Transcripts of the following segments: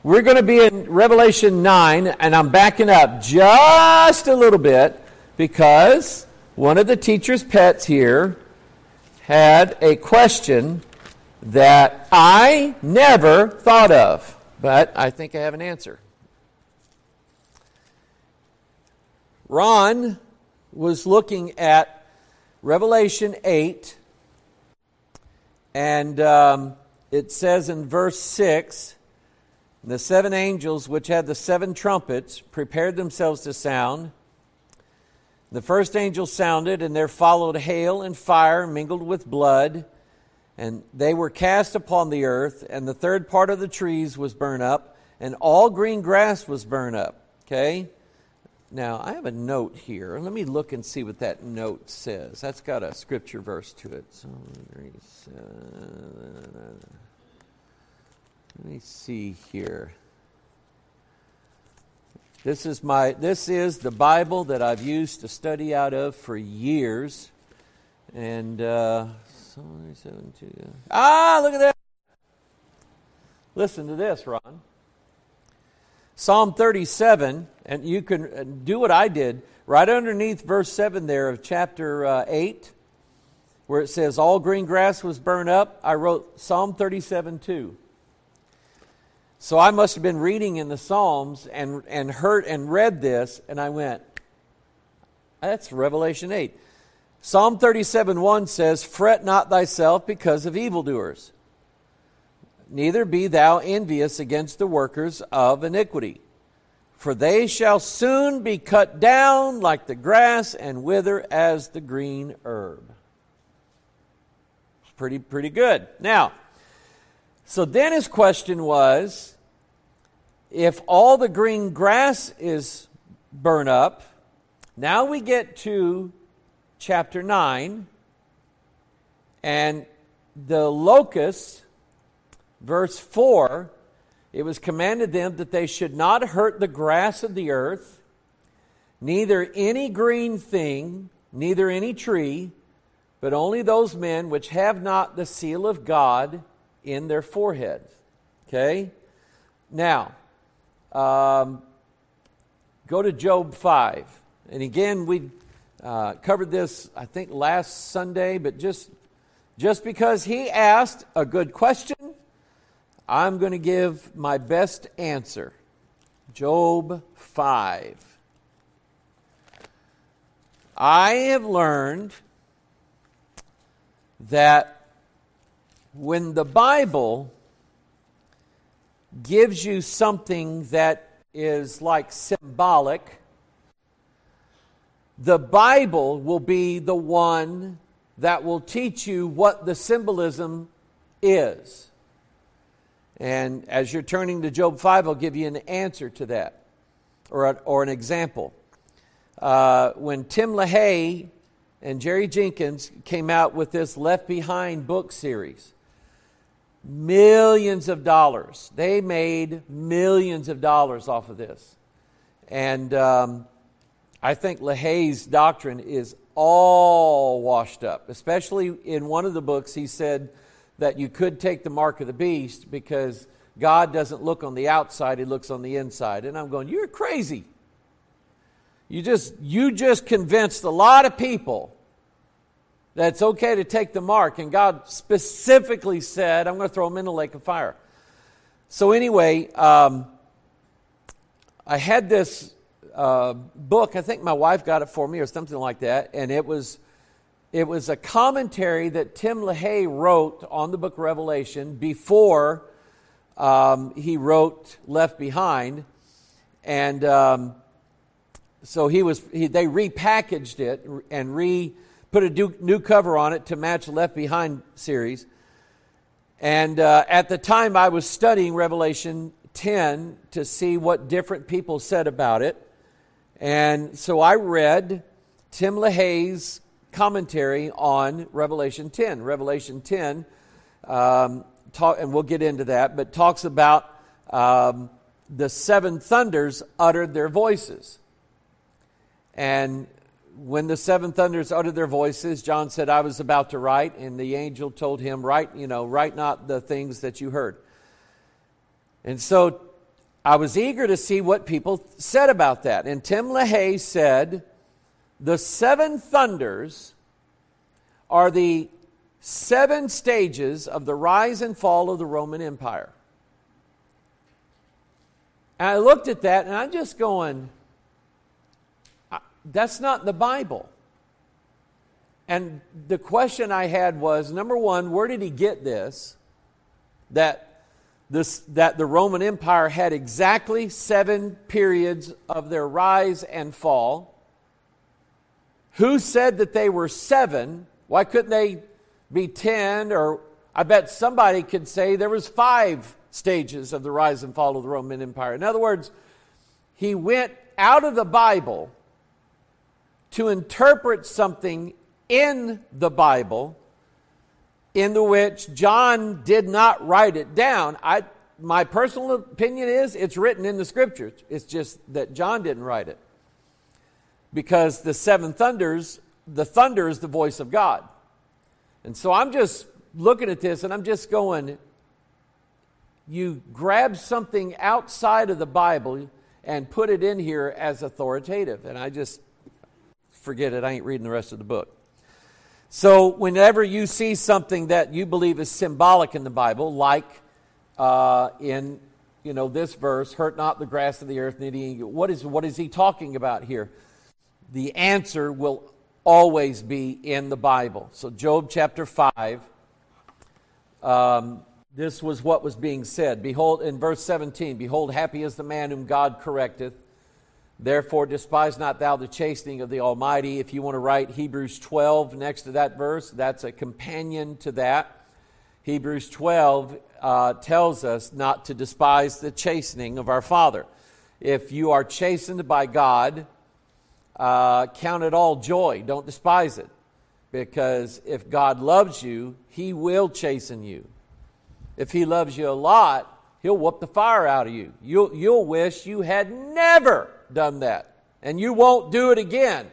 We're going to be in Revelation 9, and I'm backing up just a little bit because one of the teacher's pets here had a question that I never thought of, but I think I have an answer. Ron was looking at Revelation 8, and it says in verse 6, the seven angels which had the seven trumpets prepared themselves to sound. The first angel sounded, and there followed hail and fire mingled with blood, and they were cast upon the earth, and the third part of the trees was burned up, and all green grass was burned up. Okay? Now, I have a note here. Let me look and see what that note says. That's got a scripture verse to it. So, let me see here. This is the Bible that I've used to study out of for years. And look at that. Listen to this, Ron. Psalm 37, and you can do what I did. Right underneath verse 7 there of chapter 8, where it says, all green grass was burned up, I wrote Psalm 37 too. So I must have been reading in the Psalms and heard and read this, and I went, that's Revelation 8. Psalm 37:1 says, fret not thyself because of evildoers, neither be thou envious against the workers of iniquity, for they shall soon be cut down like the grass and wither as the green herb. It's pretty good. Now, so then his question was, if all the green grass is burned up, now we get to chapter 9, and the locusts, verse 4, it was commanded them that they should not hurt the grass of the earth, neither any green thing, neither any tree, but only those men which have not the seal of God in their foreheads. Okay? Now, go to Job 5. And again, we covered this, I think, last Sunday, but just because he asked a good question, I'm going to give my best answer. Job 5. I have learned that when the Bible gives you something that is like symbolic, the Bible will be the one that will teach you what the symbolism is. And as you're turning to Job 5, I'll give you an answer to that, or an example. When Tim LaHaye and Jerry Jenkins came out with this Left Behind book series, millions of dollars. They made millions of dollars off of this. And I think LaHaye's doctrine is all washed up. Especially in one of the books, he said that you could take the mark of the beast because God doesn't look on the outside, He looks on the inside. And I'm going, you're crazy. You just convinced a lot of people that it's okay to take the mark, and God specifically said, I'm going to throw them in the lake of fire. So anyway, I had this book, I think my wife got it for me or something like that, and it was a commentary that Tim LaHaye wrote on the book of Revelation before he wrote Left Behind, and so they repackaged it and put a new cover on it to match the Left Behind series. And at the time I was studying Revelation 10 to see what different people said about it. And so I read Tim LaHaye's commentary on Revelation 10. Revelation 10, and we'll get into that, but talks about the seven thunders uttered their voices. And when the seven thunders uttered their voices, John said, I was about to write, and the angel told him, write not the things that you heard. And so I was eager to see what people said about that. And Tim LaHaye said, the 7 thunders are the 7 stages of the rise and fall of the Roman Empire. And I looked at that and I'm just going, that's not in the Bible. And the question I had was, number one, where did he get this? That the Roman Empire had exactly 7 periods of their rise and fall. Who said that they were 7? Why couldn't they be 10? Or I bet somebody could say there was 5 stages of the rise and fall of the Roman Empire. In other words, he went out of the Bible to interpret something in the Bible in which John did not write it down. My personal opinion is it's written in the Scriptures. It's just that John didn't write it. Because the 7 thunders, the thunder is the voice of God. And so I'm just looking at this and I'm just going, you grab something outside of the Bible and put it in here as authoritative. And I just forget it. I ain't reading the rest of the book. So whenever you see something that you believe is symbolic in the Bible, like in this verse, hurt not the grass of the earth, what is he talking about here? The answer will always be in the Bible. So Job chapter 5, this was what was being said. Behold, in verse 17, behold, happy is the man whom God correcteth. Therefore, despise not thou the chastening of the Almighty. If you want to write Hebrews 12 next to that verse, that's a companion to that. Hebrews 12 tells us not to despise the chastening of our Father. If you are chastened by God, count it all joy. Don't despise it. Because if God loves you, He will chasten you. If He loves you a lot, He'll whoop the fire out of you. You'll wish you had never done that. And you won't do it again.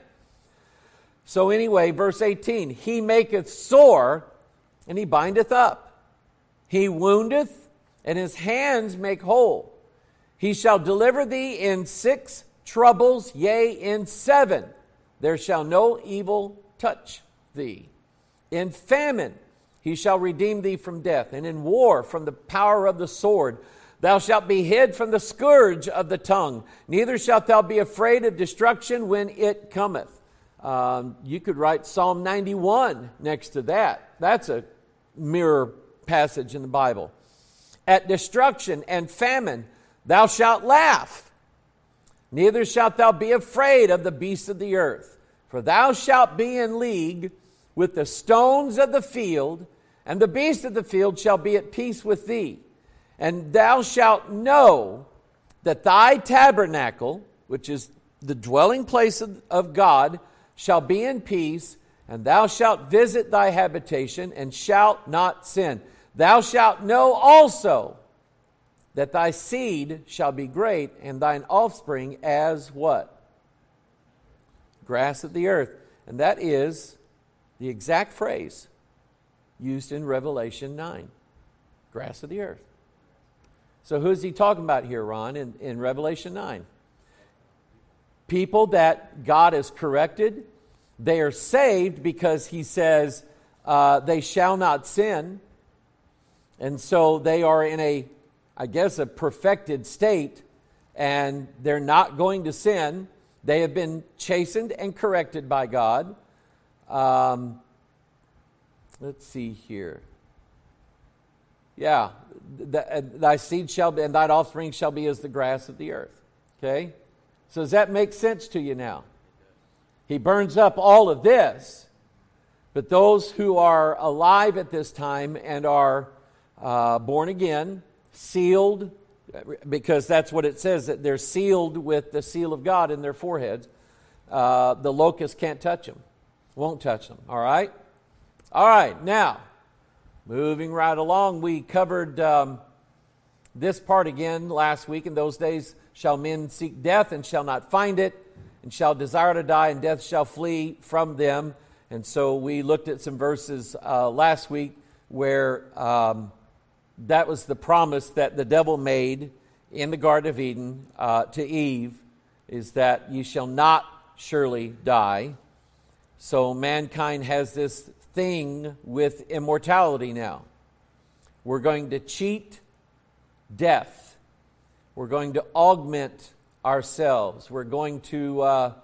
So anyway, verse 18, He maketh sore, and He bindeth up. He woundeth, and His hands make whole. He shall deliver thee in 6 troubles, yea, in 7. There shall no evil touch thee. In famine He shall redeem thee from death, and in war from the power of the sword. Thou shalt be hid from the scourge of the tongue. Neither shalt thou be afraid of destruction when it cometh. You could write Psalm 91 next to that. That's a mirror passage in the Bible. At destruction and famine thou shalt laugh. Neither shalt thou be afraid of the beasts of the earth. For thou shalt be in league with the stones of the field, and the beasts of the field shall be at peace with thee. And thou shalt know that thy tabernacle, which is the dwelling place of God, shall be in peace, and thou shalt visit thy habitation, and shalt not sin. Thou shalt know also that thy seed shall be great, and thine offspring as what? Grass of the earth. And that is the exact phrase used in Revelation 9. Grass of the earth. So who's he talking about here, Ron, in Revelation 9? People that God has corrected. They are saved because He says they shall not sin. And so they are in a perfected state, and they're not going to sin. They have been chastened and corrected by God. Let's see here. Yeah, thy seed shall be, and thine offspring shall be as the grass of the earth. Okay? So does that make sense to you now? He burns up all of this, but those who are alive at this time and are born again, sealed, because that's what it says, that they're sealed with the seal of God in their foreheads, the locust can't touch them, won't touch them. All right? All right, now, moving right along, we covered this part again last week. In those days shall men seek death and shall not find it, and shall desire to die, and death shall flee from them. And so we looked at some verses last week where that was the promise that the devil made in the Garden of Eden to Eve is that ye shall not surely die. So mankind has this thing with immortality now. We're going to cheat death. We're going to augment ourselves. We're going to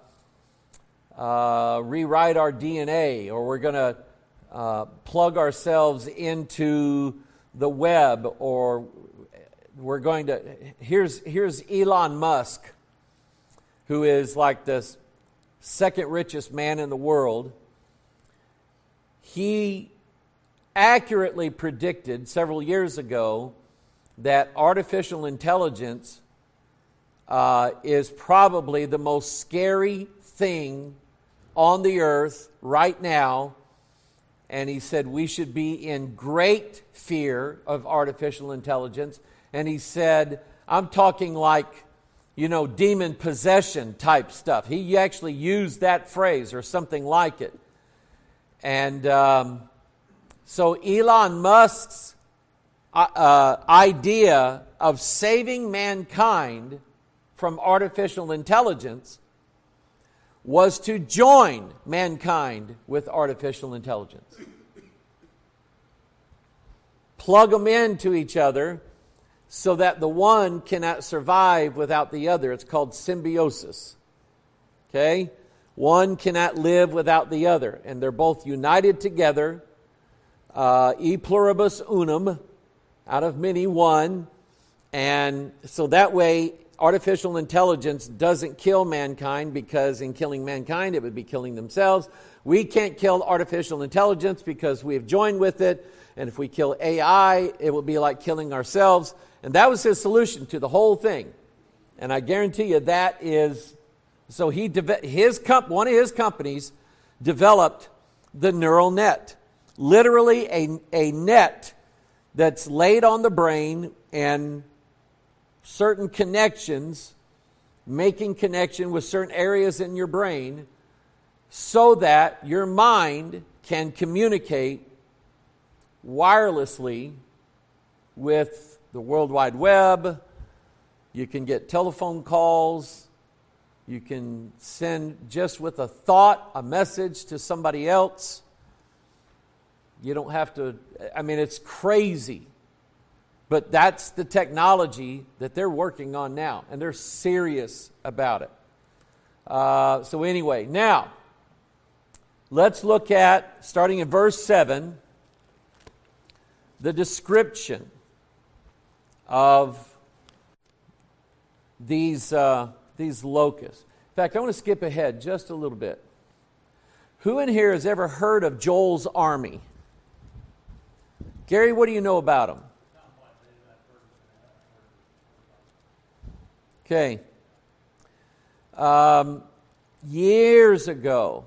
rewrite our DNA, or we're going to plug ourselves into the web, or we're going to... Here's Elon Musk, who is like the second richest man in the world. He accurately predicted several years ago that artificial intelligence is probably the most scary thing on the earth right now. And he said we should be in great fear of artificial intelligence. And he said, I'm talking like, demon possession type stuff. He actually used that phrase or something like it. And so Elon Musk's idea of saving mankind from artificial intelligence was to join mankind with artificial intelligence. Plug them into each other so that the one cannot survive without the other. It's called symbiosis. Okay? One cannot live without the other. And they're both united together. E pluribus unum, out of many, one. And so that way, artificial intelligence doesn't kill mankind, because in killing mankind, it would be killing themselves. We can't kill artificial intelligence because we have joined with it. And if we kill AI, it will be like killing ourselves. And that was his solution to the whole thing. And I guarantee you that is... So one of his companies developed the neural net. Literally a net that's laid on the brain, and certain connections, making connection with certain areas in your brain so that your mind can communicate wirelessly with the World Wide Web. You can get telephone calls. You can send, just with a thought, a message to somebody else. You don't have to... it's crazy. But that's the technology that they're working on now. And they're serious about it. So anyway, now, let's look at, starting in verse 7, the description of these locusts. In fact, I want to skip ahead just a little bit. Who in here has ever heard of Joel's Army? Gary, what do you know about them? Okay. Years ago,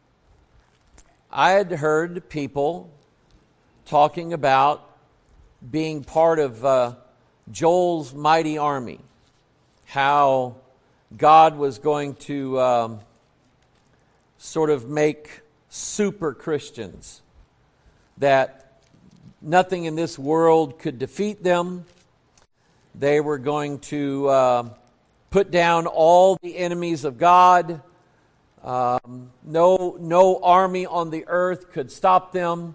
I had heard people talking about being part of Joel's mighty army. How God was going to sort of make super Christians, that nothing in this world could defeat them. They were going to put down all the enemies of God. No army on the earth could stop them.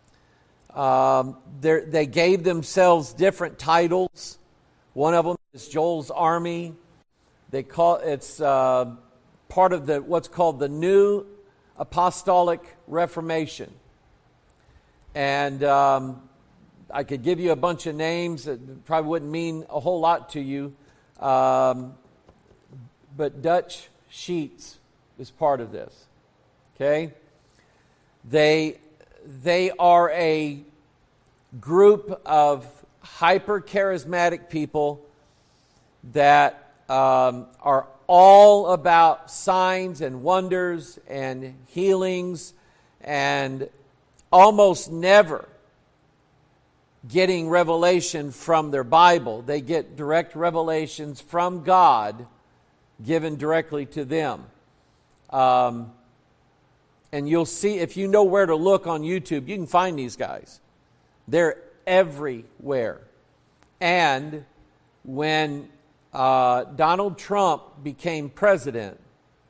They gave themselves different titles. One of them is Joel's Army. It's part of what's called the New Apostolic Reformation. And I could give you a bunch of names that probably wouldn't mean a whole lot to you. But Dutch Sheets is part of this. Okay? They are a group of hyper-charismatic people that are all about signs and wonders and healings, and almost never getting revelation from their Bible. They get direct revelations from God given directly to them. And you'll see, if you know where to look on YouTube, you can find these guys. They're everywhere. And when Donald Trump became president,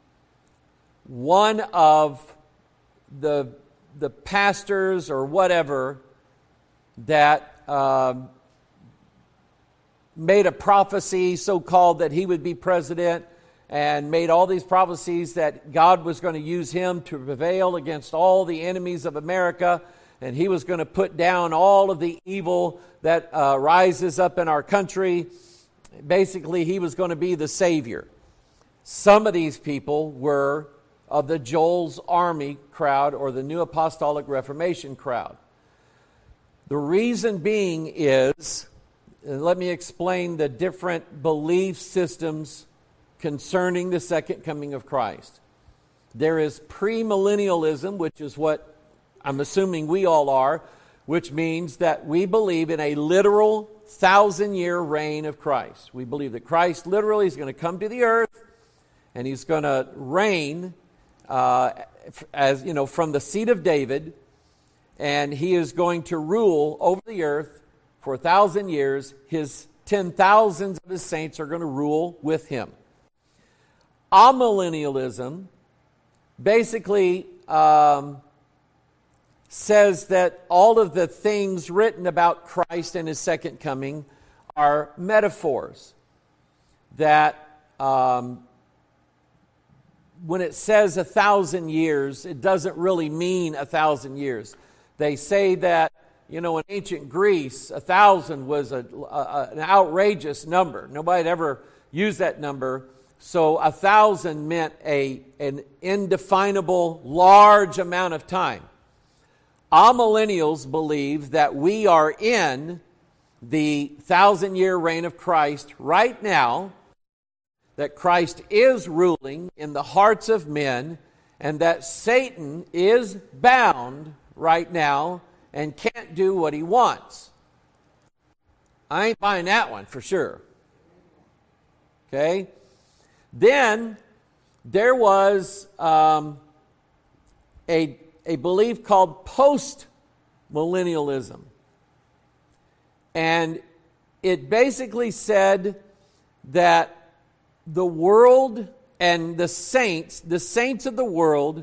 one of the pastors or whatever that made a prophecy, so-called, that he would be president, and made all these prophecies that God was going to use him to prevail against all the enemies of America, and he was going to put down all of the evil that rises up in our country. Basically, he was going to be the Savior. Some of these people were of the Joel's Army crowd or the New Apostolic Reformation crowd. The reason being is, and let me explain the different belief systems concerning the second coming of Christ. There is premillennialism, which is what I'm assuming we all are, which means that we believe in a literal 1,000-year reign of Christ. We believe that Christ literally is going to come to the earth and he's going to reign as you know, from the seat of David, and he is going to rule over the earth for 1,000 years. His 10,000s of his saints are going to rule with him. Amillennialism basically says that all of the things written about Christ and his second coming are metaphors. That when it says 1,000 years, it doesn't really mean 1,000 years. They say that, you know, in ancient Greece, 1,000 was an outrageous number. Nobody had ever used that number. So 1,000 meant an indefinable, large amount of time. Amillennials believe that we are in the 1,000-year reign of Christ right now, that Christ is ruling in the hearts of men, and that Satan is bound right now and can't do what he wants. I ain't buying that one for sure. Okay? Then there was a belief called post-millennialism. And it basically said that the world and the saints of the world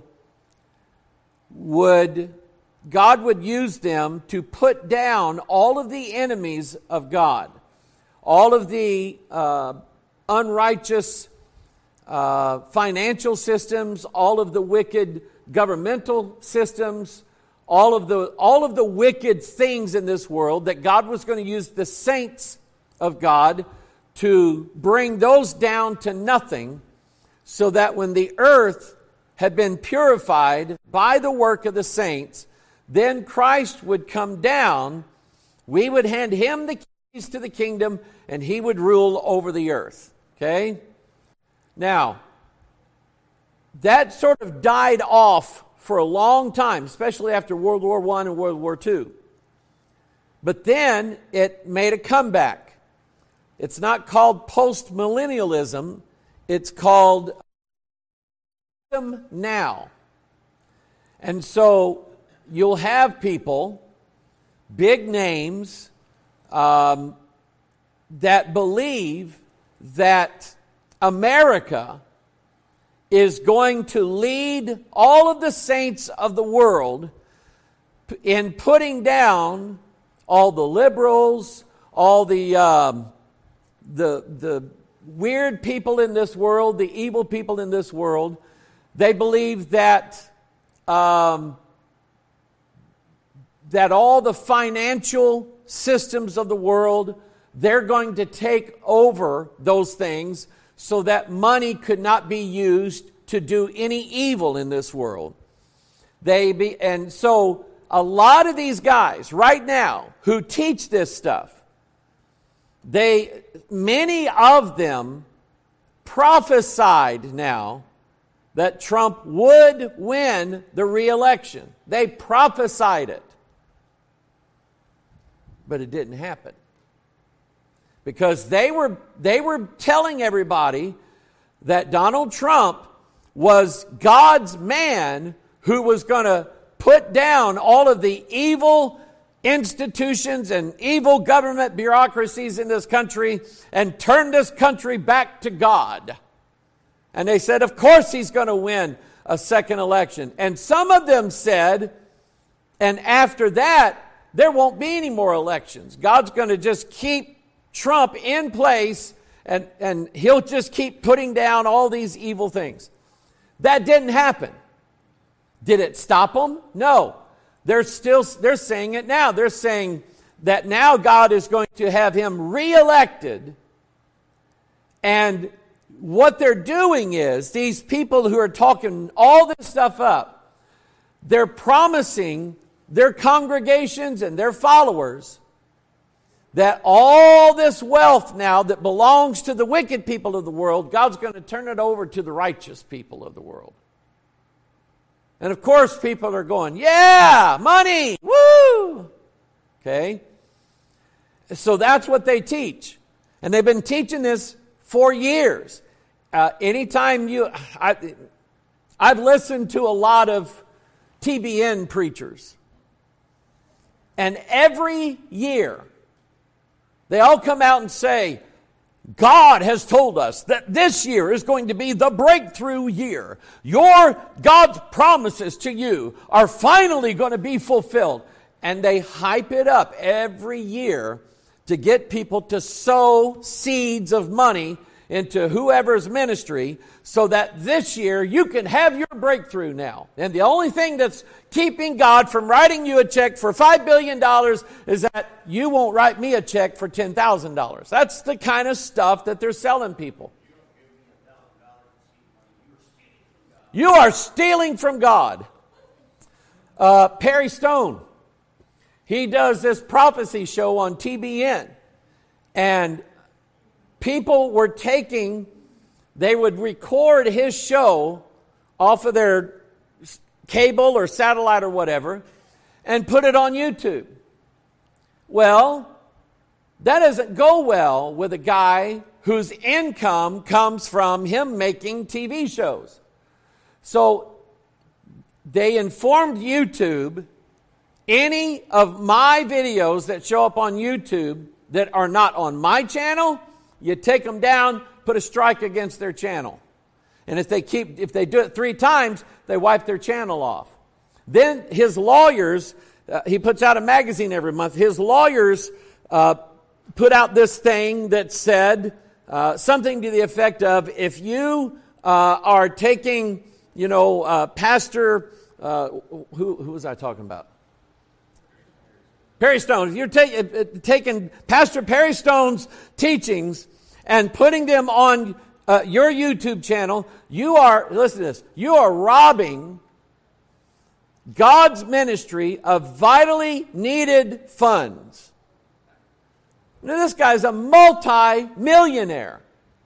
God would use them to put down all of the enemies of God, all of the unrighteous financial systems, all of the wicked governmental systems, all of the wicked things in this world, that God was going to use the saints of God to bring those down to nothing, so that when the earth had been purified by the work of the saints, then Christ would come down, we would hand him the keys to the kingdom, and he would rule over the earth. Okay? Now, that sort of died off for a long time, especially after World War I and World War II. But then it made a comeback. It's not called post-millennialism. It's called now. And so you'll have people, big names, that believe that America is going to lead all of the saints of the world in putting down all the liberals, all the weird people in this world, the evil people in this world. They believe that that all the financial systems of the world, they're going to take over those things so that money could not be used to do any evil in this world. And so a lot of these guys right now who teach this stuff, many of them prophesied now that Trump would win the re-election. They prophesied it. But it didn't happen. Because they were telling everybody that Donald Trump was God's man who was going to put down all of the evil institutions and evil government bureaucracies in this country and turn this country back to God. And they said, of course he's going to win a second election. And some of them said, and after that, there won't be any more elections. God's going to just keep Trump in place, and he'll just keep putting down all these evil things. That didn't happen. Did it stop them? No. They're saying it now. They're saying that now God is going to have him reelected. And what they're doing is, these people who are talking all this stuff up, they're promising their congregations and their followers that all this wealth now that belongs to the wicked people of the world, God's going to turn it over to the righteous people of the world. And of course, people are going, yeah, money, woo! Okay? So that's what they teach. And they've been teaching this for years. I've listened to a lot of TBN preachers. And every year, they all come out and say, God has told us that this year is going to be the breakthrough year. God's promises to you are finally going to be fulfilled. And they hype it up every year to get people to sow seeds of money into whoever's ministry so that this year you can have your breakthrough now. And the only thing that's keeping God from writing you a check for $5 billion is that you won't write me a check for $10,000. That's the kind of stuff that they're selling people. You are stealing from God. Perry Stone, he does this prophecy show on TBN. And people were they would record his show off of their cable or satellite or whatever and put it on YouTube. Well, that doesn't go well with a guy whose income comes from him making TV shows. So they informed YouTube, any of my videos that show up on YouTube that are not on my channel, you take them down, put a strike against their channel. And if they do it 3 times, they wipe their channel off. Then his lawyers, he puts out a magazine every month. His lawyers put out this thing that said something to the effect of, if you are taking, Pastor, who was I talking about? Perry Stone. If you're taking Pastor Perry Stone's teachings and putting them on your YouTube channel, listen to this, you are robbing God's ministry of vitally needed funds. Now, this guy's a multi-millionaire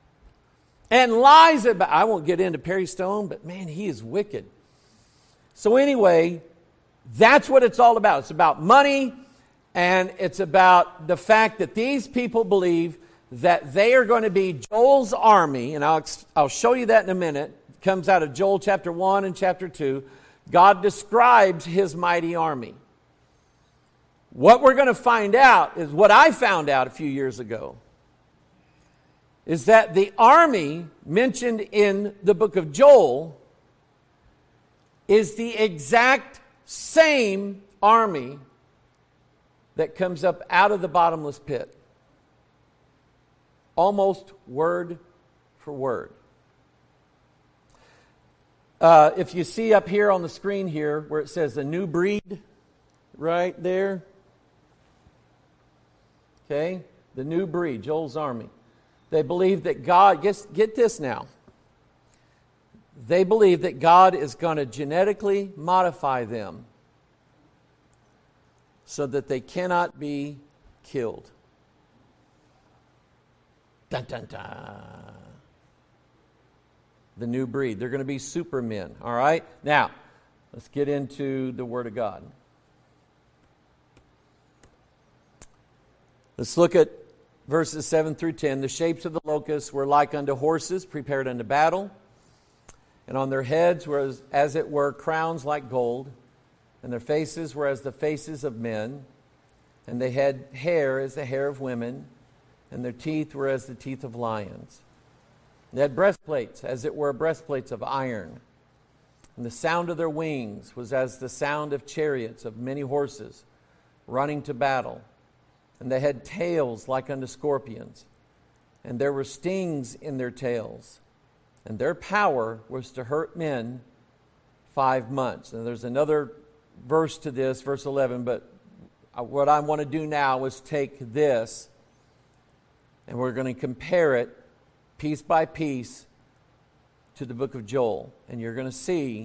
and lies about, I won't get into Perry Stone, but man, he is wicked. So anyway, that's what it's all about. It's about money, and it's about the fact that these people believe that they are going to be Joel's army, and I'll show you that in a minute. It comes out of Joel chapter 1 and chapter 2. God describes his mighty army. What we're going to find out is what I found out a few years ago, is that the army mentioned in the book of Joel is the exact same army that comes up out of the bottomless pit. Almost word for word. If you see up here on the screen here where it says the new breed, right there. Okay, the new breed, Joel's army. They believe that God, get this now. They believe that God is going to genetically modify them so that they cannot be killed. Dun, dun, dun. The new breed. They're going to be supermen. All right? Now, let's get into the Word of God. Let's look at verses 7 through 10. The shapes of the locusts were like unto horses prepared unto battle, and on their heads were as it were crowns like gold, and their faces were as the faces of men. And they had hair as the hair of women, and their teeth were as the teeth of lions. They had breastplates, as it were breastplates of iron. And the sound of their wings was as the sound of chariots of many horses running to battle. And they had tails like unto scorpions, and there were stings in their tails. And their power was to hurt men 5 months. And there's another verse to this, verse 11, but what I want to do now is take this and we're going to compare it piece by piece to the book of Joel. And you're going to see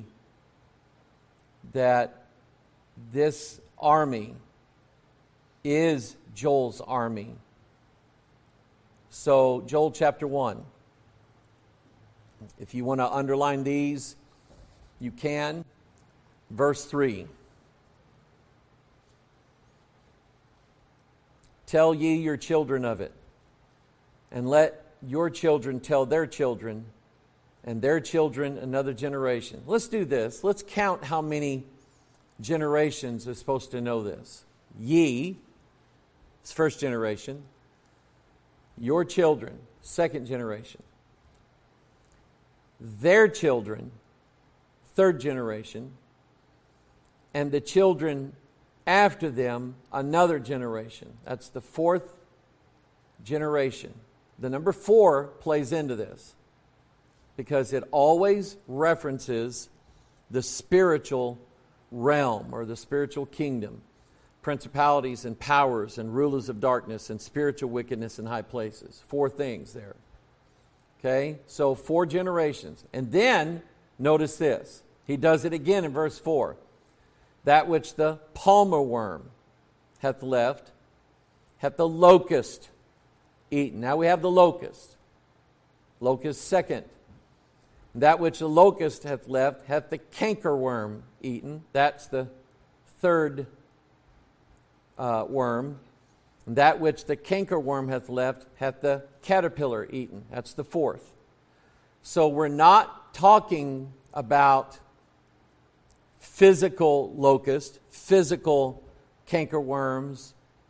that this army is Joel's army. So, Joel chapter 1. If you want to underline these, you can. Verse 3. Tell ye your children of it, and let your children tell their children, and their children another generation. Let's do this. Let's count how many generations are supposed to know this. Ye, it's first generation. Your children, second generation. Their children, third generation. And the children after them, another generation. That's the fourth generation. The number 4 plays into this because it always references the spiritual realm or the spiritual kingdom. Principalities and powers and rulers of darkness and spiritual wickedness in high places. 4 things there. Okay? So 4 generations. And then, notice this. He does it again in verse 4. That which the palmer worm hath left, hath the locust eaten. Now we have the locust. Locust second. That which the locust hath left, hath the cankerworm eaten. That's the third worm. And that which the cankerworm hath left, hath the caterpillar eaten. That's the fourth. So we're not talking about physical locust, physical cankerworms.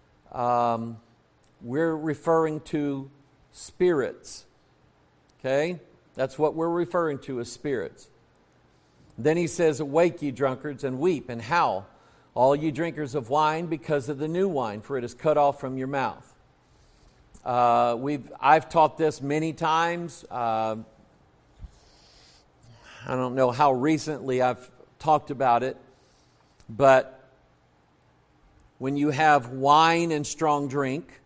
We're referring to spirits. Okay? That's what we're referring to as spirits. Then he says, awake, ye drunkards, and weep, and howl, all ye drinkers of wine, because of the new wine, for it is cut off from your mouth. I've taught this many times. I don't know how recently I've talked about it, but when you have wine and strong drink,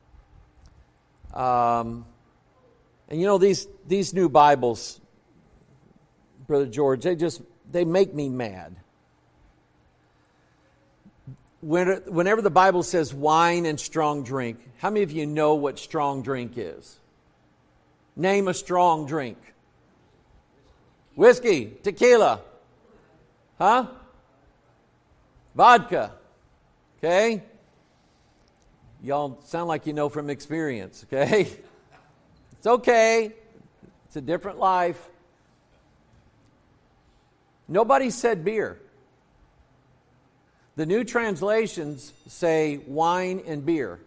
and you know these new Bibles, Brother George, they make me mad. Whenever the Bible says wine and strong drink, how many of you know what strong drink is? Name a strong drink. Whiskey, tequila, huh? Vodka, okay? Y'all sound like you know from experience, okay? It's okay. It's a different life. Nobody said beer. The new translations say wine and beer.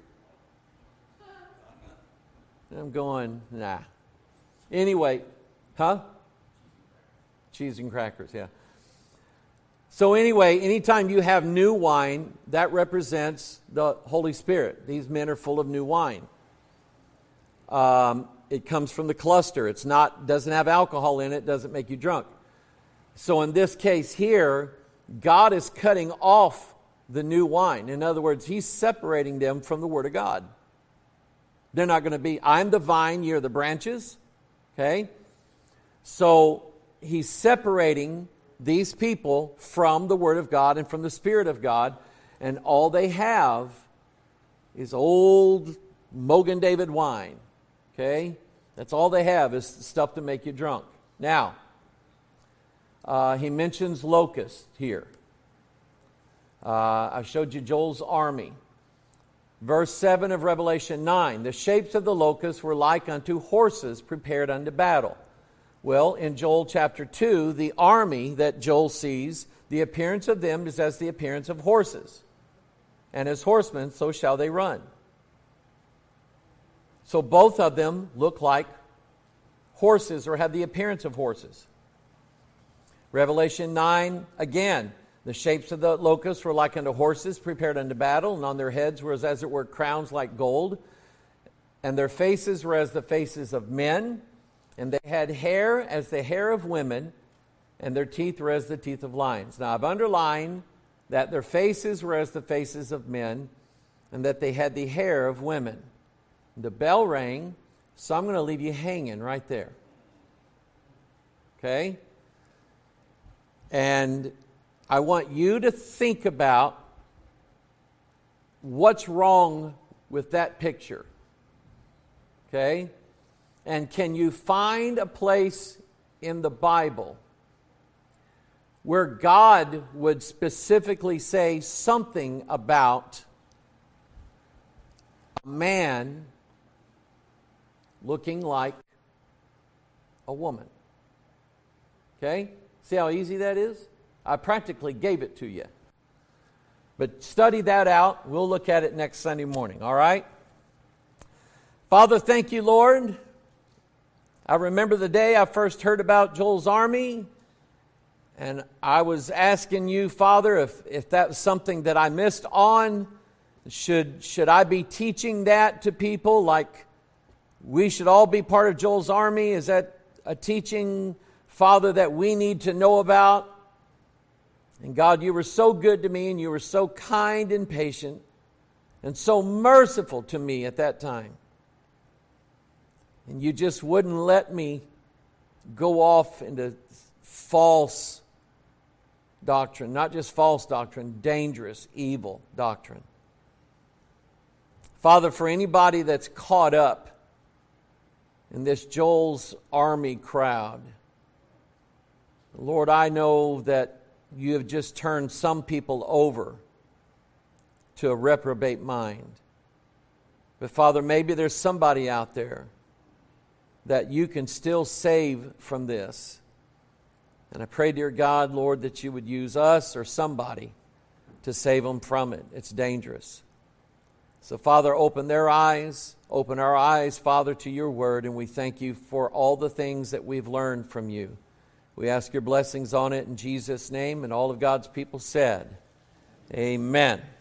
I'm going, nah. Anyway, huh? Cheese and crackers, yeah. So anyway, anytime you have new wine, that represents the Holy Spirit. These men are full of new wine. It comes from the cluster. Doesn't have alcohol in it, doesn't make you drunk. So in this case here, God is cutting off the new wine. In other words, He's separating them from the Word of God. They're not going to be, I'm the vine, you're the branches. Okay? So He's separating these people from the Word of God and from the Spirit of God. And all they have is old Mogan David wine. Okay? That's all they have is stuff to make you drunk. Now, he mentions locusts here. I showed you Joel's army. Verse 7 of Revelation 9. The shapes of the locusts were like unto horses prepared unto battle. Well, in Joel chapter 2, the army that Joel sees, the appearance of them is as the appearance of horses. and as horsemen, so shall they run. So both of them look like horses or have the appearance of horses. Revelation 9, again, the shapes of the locusts were like unto horses prepared unto battle, and on their heads were as it were crowns like gold, and their faces were as the faces of men, and they had hair as the hair of women, and their teeth were as the teeth of lions. Now I've underlined that their faces were as the faces of men, and that they had the hair of women. The bell rang, so I'm going to leave you hanging right there. Okay? And I want you to think about what's wrong with that picture. Okay? And can you find a place in the Bible where God would specifically say something about a man looking like a woman? Okay? See how easy that is? I practically gave it to you. But study that out. We'll look at it next Sunday morning, all right? Father, thank you, Lord. I remember the day I first heard about Joel's Army, and I was asking you, Father, if that was something that I missed on. Should I be teaching that to people, like we should all be part of Joel's Army? Is that a teaching, Father, that we need to know about? And God, you were so good to me, and you were so kind and patient and so merciful to me at that time. And you just wouldn't let me go off into false doctrine, not just false doctrine, dangerous, evil doctrine. Father, for anybody that's caught up in this Joel's Army crowd, Lord, I know that you have just turned some people over to a reprobate mind. But Father, maybe there's somebody out there that you can still save from this. And I pray, dear God, Lord, that you would use us or somebody to save them from it. It's dangerous. So, Father, open their eyes, open our eyes, Father, to your word, and we thank you for all the things that we've learned from you. We ask your blessings on it in Jesus' name, and all of God's people said, amen.